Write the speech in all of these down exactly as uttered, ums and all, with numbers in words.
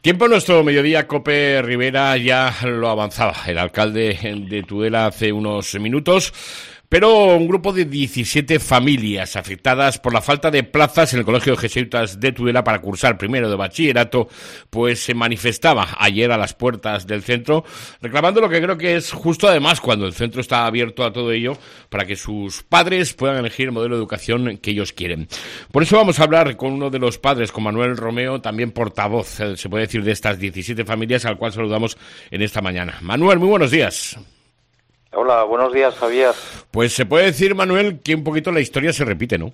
Tiempo en nuestro mediodía, COPE Rivera ya lo avanzaba el alcalde de Tudela hace unos minutos, pero un grupo de diecisiete familias afectadas por la falta de plazas en el Colegio de Jesuitas de Tudela para cursar primero de bachillerato, pues se manifestaba ayer a las puertas del centro, reclamando lo que creo que es justo, además, cuando el centro está abierto a todo ello, para que sus padres puedan elegir el modelo de educación que ellos quieren. Por eso vamos a hablar con uno de los padres, con Manuel Romeo, también portavoz, se puede decir, de estas diecisiete familias, al cual saludamos en esta mañana. Manuel, muy buenos días. Hola, buenos días, Javier. Pues se puede decir, Manuel, que un poquito la historia se repite, ¿no?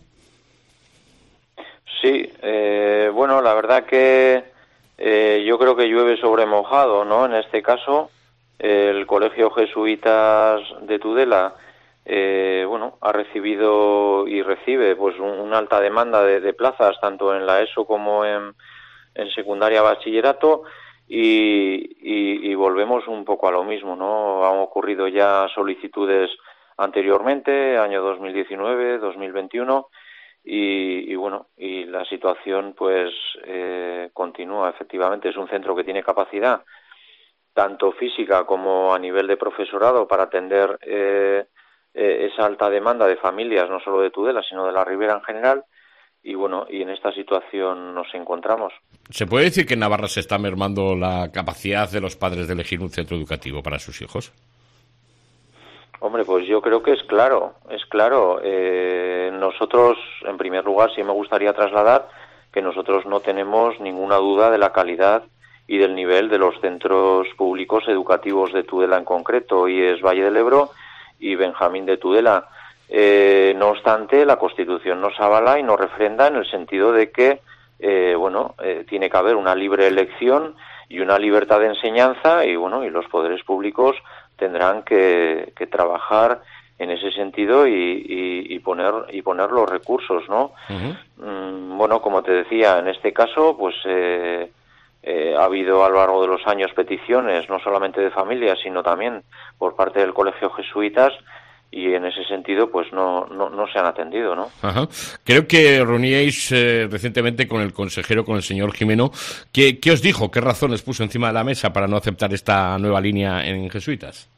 Sí, eh, bueno, la verdad que eh, yo creo que llueve sobre mojado, ¿no? En este caso, eh, el Colegio Jesuitas de Tudela, eh, bueno, ha recibido y recibe pues un, una alta demanda de, de plazas, tanto en la ESO como en, en secundaria bachillerato. Y, y, y volvemos un poco a lo mismo, ¿no? Han ocurrido ya solicitudes anteriormente, año dos mil diecinueve, dos mil veintiuno, y, y bueno, y la situación pues eh, continúa, efectivamente. Es un centro que tiene capacidad, tanto física como a nivel de profesorado, para atender eh, eh, esa alta demanda de familias, no solo de Tudela, sino de la Ribera en general. Y bueno, y en esta situación nos encontramos. ¿Se puede decir que en Navarra se está mermando la capacidad de los padres de elegir un centro educativo para sus hijos? Hombre, pues yo creo que es claro, es claro. Eh, nosotros, en primer lugar, sí me gustaría trasladar que nosotros no tenemos ninguna duda de la calidad y del nivel de los centros públicos educativos de Tudela en concreto, y es Valle del Ebro y Benjamín de Tudela. Eh, no obstante, la Constitución nos avala y nos refrenda en el sentido de que, eh, bueno, eh, tiene que haber una libre elección y una libertad de enseñanza, y bueno, y los poderes públicos tendrán que, que trabajar en ese sentido y, y, y poner y poner los recursos, ¿no? Uh-huh. Mm, bueno, como te decía, en este caso, pues eh, eh, ha habido a lo largo de los años peticiones, no solamente de familias, sino también por parte del Colegio Jesuitas. Y en ese sentido, pues no, no, no se han atendido, ¿no? Ajá. Creo que reuníais eh, recientemente con el consejero, con el señor Jimeno. ¿Qué, ¿Qué os dijo? ¿Qué razones puso encima de la mesa para no aceptar esta nueva línea en Jesuitas?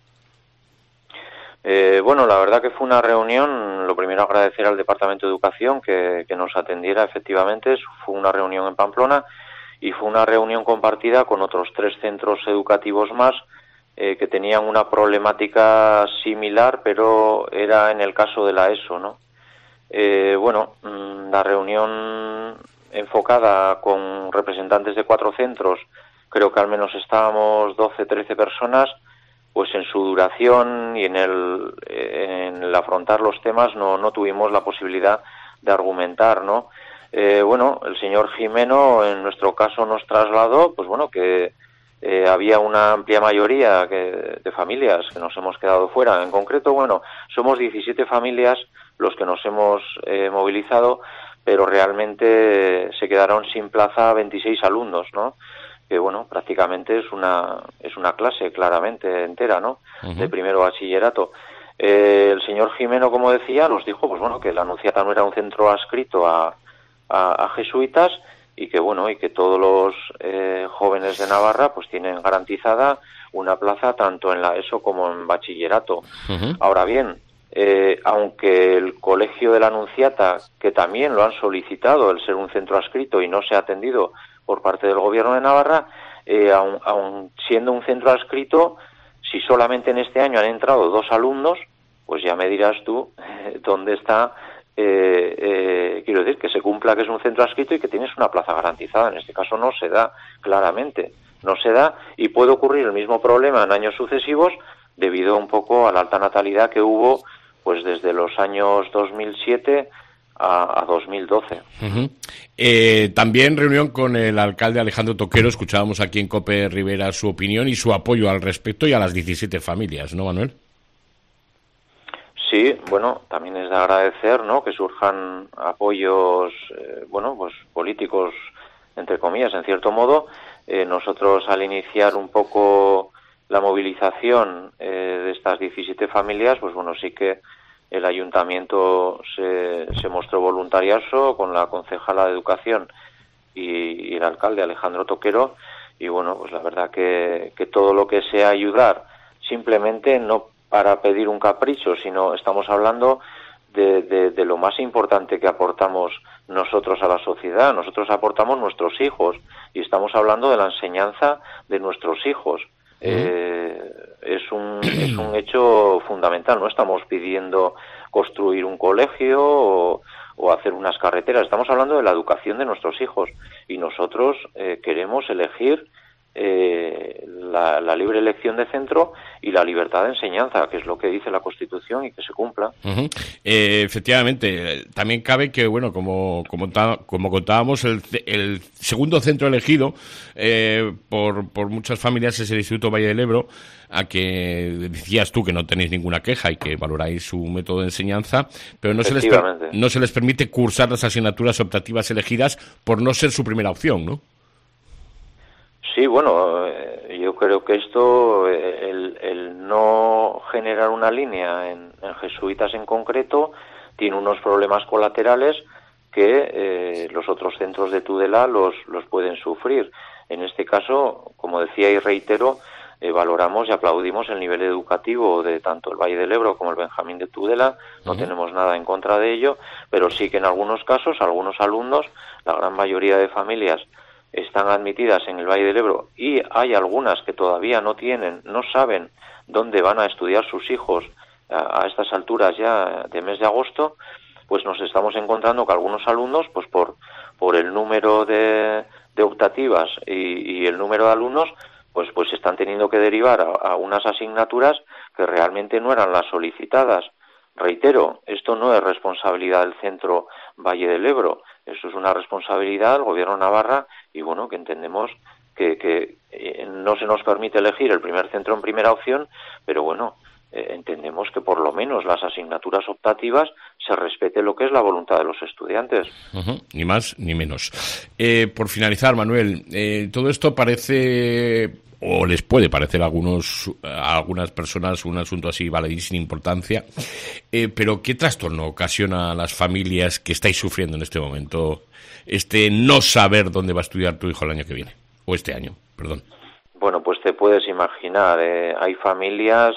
Eh, bueno, la verdad que fue una reunión, lo primero agradecer al Departamento de Educación que, que nos atendiera efectivamente. Fue una reunión en Pamplona y fue una reunión compartida con otros tres centros educativos más, Eh, que tenían una problemática similar, pero era en el caso de la ESO, ¿no? Eh, bueno, la reunión enfocada con representantes de cuatro centros, creo que al menos estábamos doce, trece personas, pues en su duración y en el, en el afrontar los temas no, no tuvimos la posibilidad de argumentar, ¿no? Eh, bueno, el señor Jimeno en nuestro caso nos trasladó, pues bueno, que Eh, había una amplia mayoría que, de familias que nos hemos quedado fuera. En concreto, bueno, somos diecisiete familias los que nos hemos eh, movilizado, pero realmente se quedaron sin plaza veintiséis alumnos, ¿no? Que bueno, prácticamente es una es una clase claramente entera, ¿no? Uh-huh. De primero bachillerato. Eh, el señor Jimeno, como decía, nos dijo, pues bueno, que la Anunciata no era un centro adscrito a, a, a jesuitas, y que bueno, y que todos los eh, jóvenes de Navarra pues tienen garantizada una plaza tanto en la ESO como en bachillerato. Uh-huh. Ahora bien, eh, aunque el Colegio de la Anunciata, que también lo han solicitado el ser un centro adscrito y no se ha atendido por parte del Gobierno de Navarra, eh, aun, aun siendo un centro adscrito, si solamente en este año han entrado dos alumnos, pues ya me dirás tú eh, dónde está. Eh, eh, quiero decir, que se cumpla que es un centro adscrito y que tienes una plaza garantizada. En este caso no se da, claramente, no se da, y puede ocurrir el mismo problema en años sucesivos debido un poco a la alta natalidad que hubo pues desde los años dos mil siete a, a dos mil doce. Uh-huh. Eh, también reunión con el alcalde Alejandro Toquero, escuchábamos aquí en COPE Rivera su opinión y su apoyo al respecto y a las diecisiete familias, ¿no, Manuel? Sí, bueno, también es de agradecer, ¿no?, que surjan apoyos, eh, bueno, pues políticos, entre comillas, en cierto modo. Eh, nosotros, al iniciar un poco la movilización eh, de estas diecisiete familias, pues bueno, sí que el ayuntamiento se, se mostró voluntarioso con la concejala de Educación y, y el alcalde Alejandro Toquero, y bueno, pues la verdad que, que todo lo que sea ayudar, simplemente no para pedir un capricho, sino estamos hablando de, de, de lo más importante que aportamos nosotros a la sociedad. Nosotros aportamos nuestros hijos y estamos hablando de la enseñanza de nuestros hijos. Eh, es un es un hecho fundamental. No estamos pidiendo construir un colegio o, o hacer unas carreteras. Estamos hablando de la educación de nuestros hijos y nosotros eh, queremos elegir eh, la, la libre elección de centro y la libertad de enseñanza, que es lo que dice la Constitución y que se cumpla. Uh-huh. Eh, efectivamente, también cabe que, bueno, como como, como contábamos, el, el segundo centro elegido eh, por, por muchas familias es el Instituto Valle del Ebro, a que decías tú que no tenéis ninguna queja y que valoráis su método de enseñanza, pero no se les per- no se les permite cursar las asignaturas optativas elegidas por no ser su primera opción, ¿no? Sí, bueno, eh, yo creo que esto, eh, el, el no generar una línea en, en jesuitas en concreto, tiene unos problemas colaterales que eh, los otros centros de Tudela los, los pueden sufrir. En este caso, como decía y reitero, eh, valoramos y aplaudimos el nivel educativo de tanto el Valle del Ebro como el Benjamín de Tudela, no uh-huh. tenemos nada en contra de ello, pero sí que en algunos casos, algunos alumnos, la gran mayoría de familias están admitidas en el Valle del Ebro y hay algunas que todavía no tienen, no saben dónde van a estudiar sus hijos a, a estas alturas ya de mes de agosto, pues nos estamos encontrando que algunos alumnos, pues por por el número de, de optativas y, y el número de alumnos, pues pues están teniendo que derivar a, a unas asignaturas que realmente no eran las solicitadas. Reitero, esto no es responsabilidad del centro Valle del Ebro, esto es una responsabilidad del Gobierno de Navarra y bueno, que entendemos que, que eh, no se nos permite elegir el primer centro en primera opción, pero bueno, eh, entendemos que por lo menos las asignaturas optativas se respete lo que es la voluntad de los estudiantes. Uh-huh, ni más ni menos. Eh, por finalizar, Manuel, eh, todo esto parece, o les puede parecer a, algunos, a algunas personas un asunto así baladí sin importancia, eh, pero ¿qué trastorno ocasiona a las familias que estáis sufriendo en este momento este no saber dónde va a estudiar tu hijo el año que viene? O este año, perdón. Bueno, pues te puedes imaginar, eh, hay familias,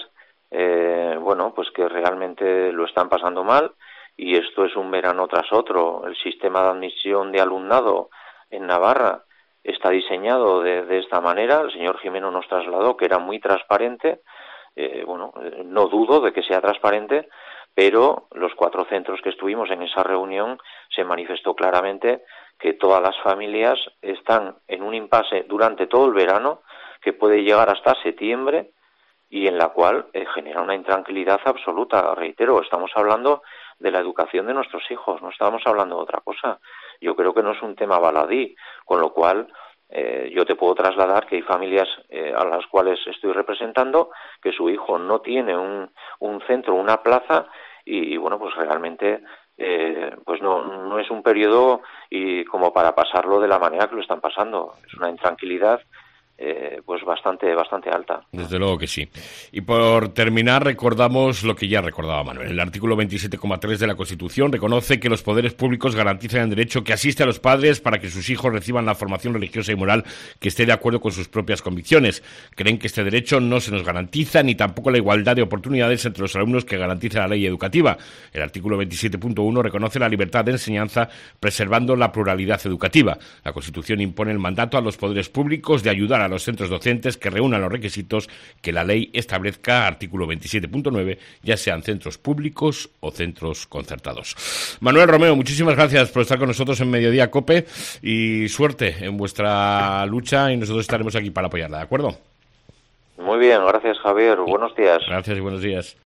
eh, bueno, pues que realmente lo están pasando mal y esto es un verano tras otro. El sistema de admisión de alumnado en Navarra está diseñado de, de esta manera. El señor Jimeno nos trasladó que era muy transparente. Eh, bueno, no dudo de que sea transparente, pero los cuatro centros que estuvimos en esa reunión se manifestó claramente que todas las familias están en un impasse durante todo el verano que puede llegar hasta septiembre y en la cual eh, genera una intranquilidad absoluta. Reitero, estamos hablando de la educación de nuestros hijos, no estamos hablando de otra cosa. Yo creo que no es un tema baladí, con lo cual eh, yo te puedo trasladar que hay familias eh, a las cuales estoy representando que su hijo no tiene un, un centro, una plaza y, y bueno, pues realmente eh, pues no, no es un periodo y como para pasarlo de la manera que lo están pasando. Es una intranquilidad Eh, pues bastante bastante alta. Desde luego que sí. Y por terminar, recordamos lo que ya recordaba Manuel. El artículo veintisiete coma tres de la Constitución reconoce que los poderes públicos garantizan el derecho que asiste a los padres para que sus hijos reciban la formación religiosa y moral que esté de acuerdo con sus propias convicciones. Creen que este derecho no se nos garantiza ni tampoco la igualdad de oportunidades entre los alumnos que garantiza la ley educativa. El artículo veintisiete punto uno reconoce la libertad de enseñanza preservando la pluralidad educativa. La Constitución impone el mandato a los poderes públicos de ayudar a los centros docentes que reúnan los requisitos que la ley establezca, artículo veintisiete punto nueve, ya sean centros públicos o centros concertados. Manuel Romeo, muchísimas gracias por estar con nosotros en Mediodía COPE y suerte en vuestra lucha y nosotros estaremos aquí para apoyarla, ¿de acuerdo? Muy bien, gracias Javier, buenos días. Gracias y buenos días.